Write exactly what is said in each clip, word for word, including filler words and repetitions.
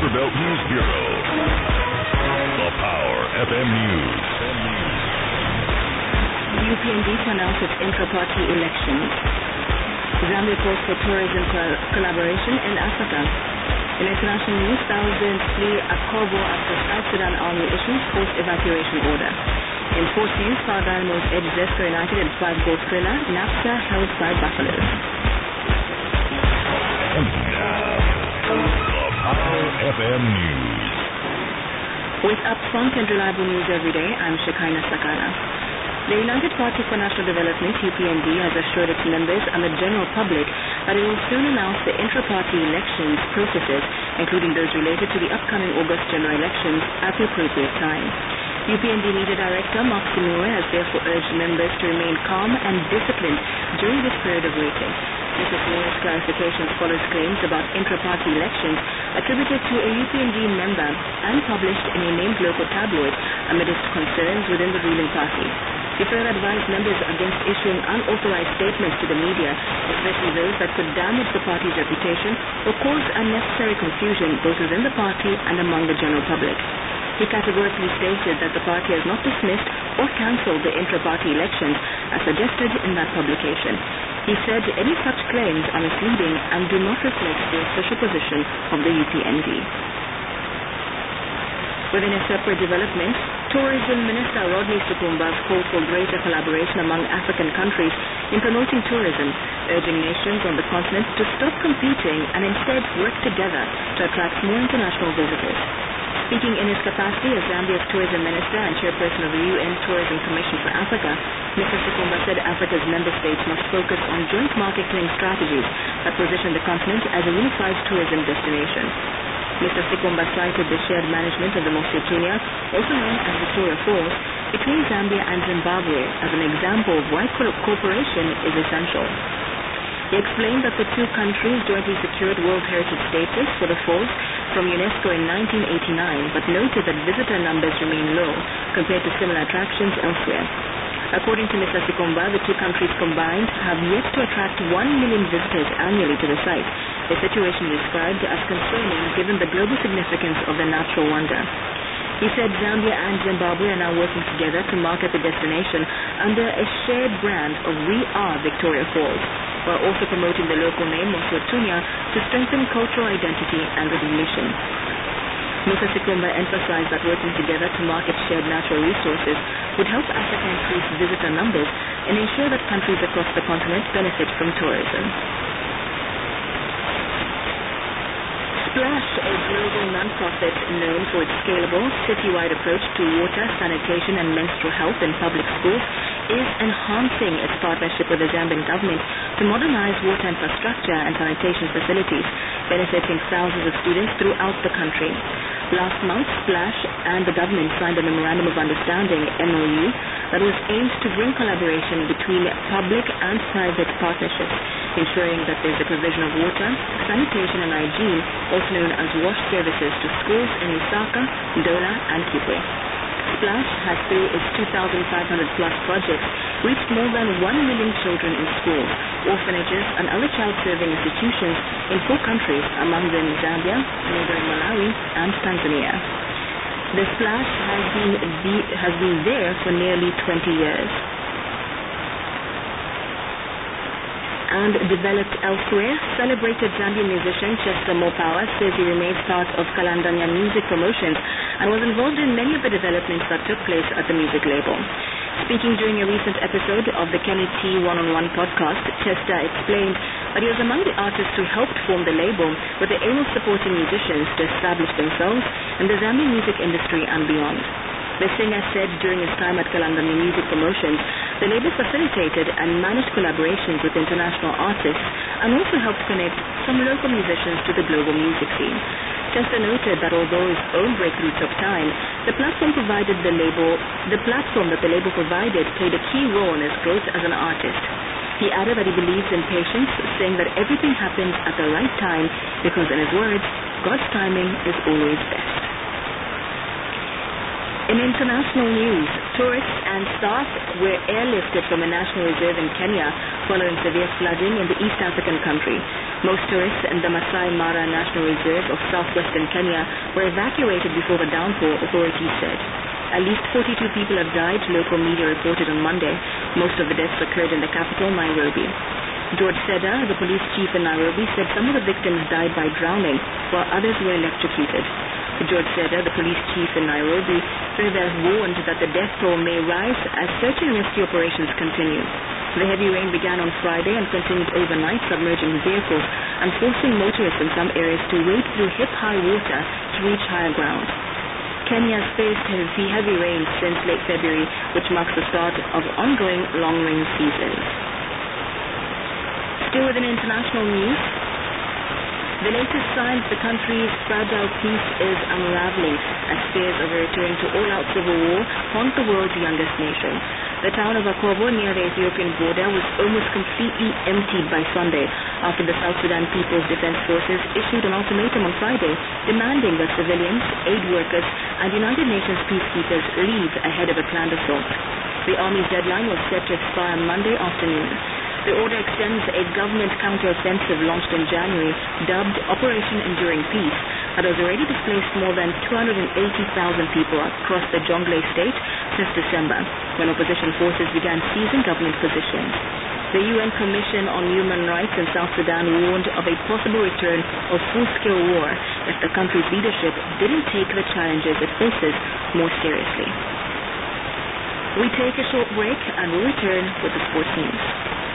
Copperbelt News Bureau. The Power F M News. U P N D to announce its intra-party elections. Zambia calls for tourism co- collaboration in Africa. In international news, thousands flee Akobo after South Sudan Army issues forced evacuation order. In sports news, Power Dynamos edge Zesco United in five-goal thriller, NAPSA held by Buffalo. And now, the Power F M News. With upfront and reliable news every day, I'm Shekinah Sakana. The United Party for National Development, U P N D, has assured its members and the general public that it will soon announce the intra-party elections processes, including those related to the upcoming August general elections, at the appropriate time. U P N D Media Director Mark Simura has therefore urged members to remain calm and disciplined during this period of waiting. Mister Simura's clarifications follows claims about intra-party elections attributed to a U P N D member and published in a named local tabloid amidst concerns within the ruling party. He further advised members against issuing unauthorized statements to the media, especially those that could damage the party's reputation or cause unnecessary confusion both within the party and among the general public. He categorically stated that the party has not dismissed or cancelled the intra-party elections as suggested in that publication. He said any such claims are misleading and do not reflect the official position of the U P N D. Within a separate development, Tourism Minister Rodney Sukumba has called for greater collaboration among African countries in promoting tourism, urging nations on the continent to stop competing and instead work together to attract more international visitors. Speaking in his capacity as Zambia's tourism minister and chairperson of the U N Tourism Commission for Africa, Mister Sukumba said Africa's member states must focus on joint marketing strategies that position the continent as a unified tourism destination. Mister Sukumba cited the shared management of the Mosi-oa-Tunya, also known as Victoria Falls, between Zambia and Zimbabwe as an example of why co- cooperation is essential. He explained that the two countries jointly secured World Heritage status for the falls from UNESCO in nineteen eighty-nine, but noted that visitor numbers remain low compared to similar attractions elsewhere. According to Mister Sukumba, the two countries combined have yet to attract one million visitors annually to the site, a situation described as concerning given the global significance of the natural wonder. He said Zambia and Zimbabwe are now working together to market the destination under a shared brand of We Are Victoria Falls, while also promoting the local name Mosi-oa-Tunya to strengthen cultural identity and recognition. Mister Sukumba emphasized that working together to market shared natural resources would help Africa increase visitor numbers and ensure that countries across the continent benefit from tourism. Splash, a global non-profit known for its scalable, citywide approach to water, sanitation, and menstrual health in public schools, is enhancing its partnership with the Zambian government to modernize water infrastructure and sanitation facilities, benefiting thousands of students throughout the country. Last month, Splash and the government signed a Memorandum of Understanding, M O U, that was aimed to bring collaboration between public and private partnerships, ensuring that there is a provision of water, sanitation, and hygiene, also known as wash services, to schools in Lusaka, Dola, and Kipwe. Splash has, through its two thousand five hundred plus projects, reached more than one million children in schools, orphanages, and other child-serving institutions in four countries, among them Zambia, neighboring Malawi, and Tanzania. The Splash has been, the, has been there for nearly twenty years. And developed elsewhere, celebrated Zambian musician Chester Mopawa says he remains part of Kalandanya Music Promotions and was involved in many of the developments that took place at the music label. Speaking during a recent episode of the Kenny T one-on-one podcast, Chester explained that he was among the artists who helped form the label with the aim of supporting musicians to establish themselves in the Zambian music industry and beyond. The singer said during his time at Kalandanya Music Promotions, the label facilitated and managed collaborations with international artists and also helped connect some local musicians to the global music scene. Chester noted that although his own breakthrough took time, the platform provided the label, the platform that the label provided played a key role in his growth as an artist. He added that he believes in patience, saying that everything happens at the right time because, in his words, God's timing is always best. In international news, tourists and staff were airlifted from a national reserve in Kenya following severe flooding in the East African country. Most tourists in the Masai Mara National Reserve of southwestern Kenya were evacuated before the downpour, authorities said. At least forty-two people have died, local media reported on Monday. Most of the deaths occurred in the capital, Nairobi. George Seda, the police chief in Nairobi, said some of the victims died by drowning, while others were electrocuted. George Seda, the police chief in Nairobi, further warned that the death toll may rise as search and rescue operations continue. The heavy rain began on Friday and continued overnight, submerging vehicles and forcing motorists in some areas to wade through hip-high water to reach higher ground. Kenya has faced heavy, heavy rain since late February, which marks the start of ongoing long rain seasons. Still within international news, the latest signs the country's fragile peace is unraveling as fears of a return to all-out civil war haunt the world's youngest nation. The town of Akobo near the Ethiopian border was almost completely emptied by Sunday after the South Sudan People's Defense Forces issued an ultimatum on Friday demanding that civilians, aid workers, and United Nations peacekeepers leave ahead of a planned assault. The Army's deadline was set to expire Monday afternoon. The order extends a government counter-offensive launched in January, dubbed Operation Enduring Peace, that has already displaced more than two hundred eighty thousand people across the Jonglei state since December, when opposition forces began seizing government positions. The U N Commission on Human Rights in South Sudan warned of a possible return of full-scale war if the country's leadership didn't take the challenges it faces more seriously. We take a short break and we'll return with the sports news.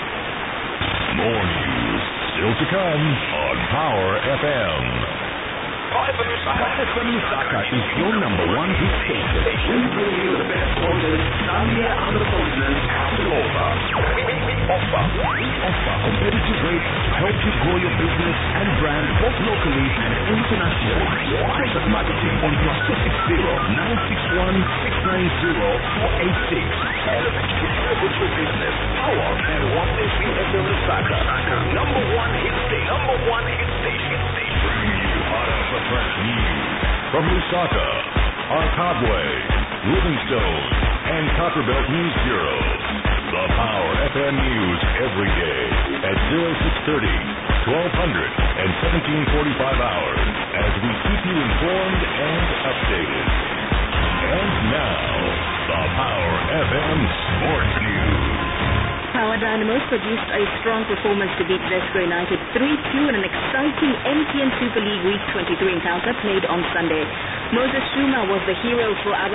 More news still to come on Power F M. Power F M Lusaka is your number one hit station. We bring you the best content Zambia and the continent have to offer. We, we, we offer. We offer competitive rates to help you grow your business and brand both locally and internationally. Contact marketing on plus two six zero nine six one six nine zero four eight six. Elevate your business. Power and one F M Lusaka. Number one hit station. Number one hit station. Bringing you hot off the press news from Lusaka, Arkabwe, Livingstone, and Copperbelt News Bureau. The Power F M News every day at zero six thirty, twelve hundred, and seventeen forty-five hours as we keep you informed and updated. And now, the Power F M Sports News. Power Dynamos produced a strong performance to beat Zesco United three two in an exciting M T N Super League Week twenty-three encounter played on Sunday. Moses Shuma was the hero for Aba